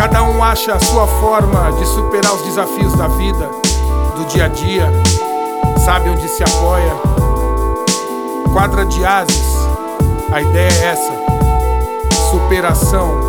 Cada um acha a sua forma de superar os desafios da vida, do dia a dia, sabe onde se apoia. Quadra de ases, a ideia é essa: superação.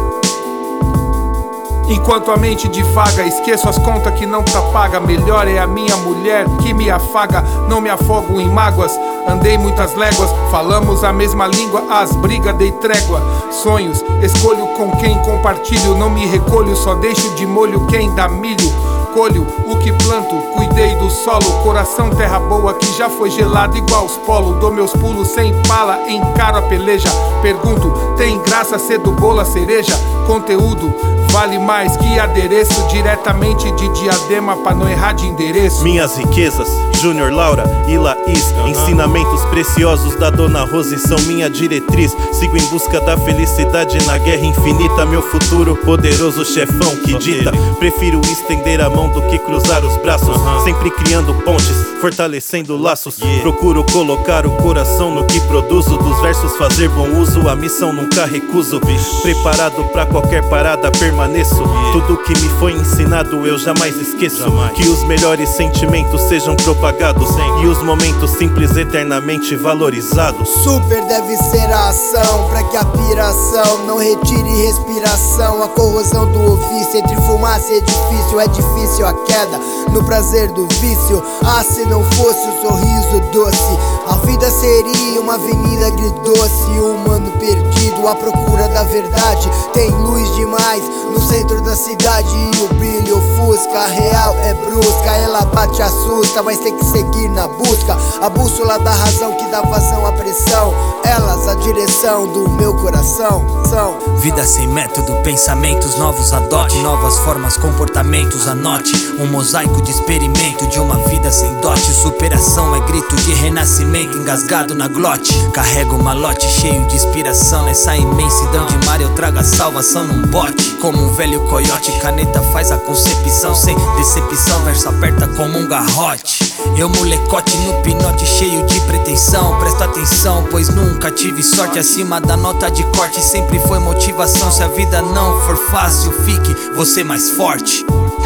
Enquanto a mente divaga, esqueço as contas que não tá paga. Melhor é a minha mulher que me afaga. Não me afogo em mágoas, andei muitas léguas. Falamos a mesma língua, as brigas dei trégua. Sonhos, escolho com quem compartilho. Não me recolho, só deixo de molho quem dá milho. Colho o que planto, cuidei do solo. Coração terra boa que já foi gelado igual os polos. Dou meus pulos sem pala, encaro a peleja. Pergunto, tem graça ser do bolo a cereja? Conteúdo vale mais que adereço. Diretamente de Diadema pra não errar de endereço. Minhas riquezas, Júnior, Laura e Laís. Ensinamentos preciosos da Dona Rose são minha diretriz. Sigo em busca da felicidade na guerra infinita. Meu futuro poderoso chefão que dita. Prefiro estender a mão do que cruzar os braços. Sempre criando pontes, fortalecendo laços. Procuro colocar o coração no que produzo. Dos versos fazer bom uso, a missão nunca recuso. Preparado pra qualquer parada permaneço. Tudo que me foi ensinado eu jamais esqueço. Que os melhores sentimentos sejam propagados e os momentos simples eternamente valorizados. Super deve ser a ação, pra que a piração não retire respiração. A corrosão do ofício, entre fumaça e edifício, é difícil a queda no prazer do vício. Ah, se não fosse o sorriso doce, a vida seria uma avenida agridoce. O humano perdido à procura da verdade, tem luz demais no centro da cidade e o brilho ofusca. A real é brusca, ela bate e assusta, mas tem que seguir na busca. A bússola da razão que dá vazão à pressão, elas a direção do meu coração são. Vida sem método, pensamentos novos adote. Novas formas, comportamentos anote. Um mosaico de experimento de uma vida sem dote. Superação é grito de renascimento engasgado na glote. Carrego um malote cheio de inspiração. Nessa imensidão de mar eu trago a salvação num bote. Como um velho coiote, caneta faz a concepção. Sem decepção, verso aperta como um garrote. Eu molecote no pinote cheio de pretensão. Presta atenção, pois nunca tive sorte. Acima da nota de corte sempre foi motivação. Se a vida não for fácil, fique você mais forte.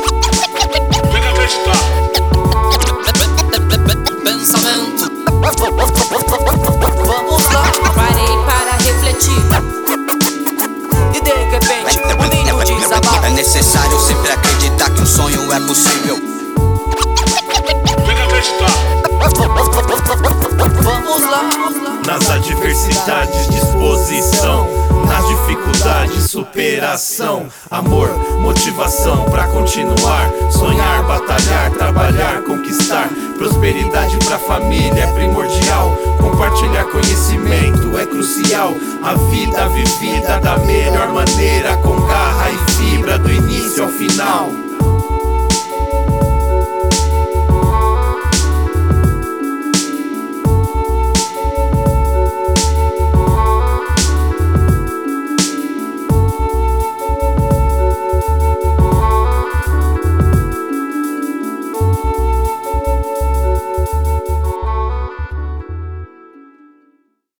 Pensamento. Vamos lá. Parei para refletir e de repente o lindo desabafo. É necessário sempre acreditar que um sonho é possível. Vamos lá. Nas adversidades, disposição. Nas dificuldades, superação. Amor, motivação pra continuar. Sonhar, batalhar, trabalhar, conquistar. Prosperidade pra família é primordial. Compartilhar conhecimento é crucial. A vida vivida da melhor maneira, com garra e fibra do início ao final.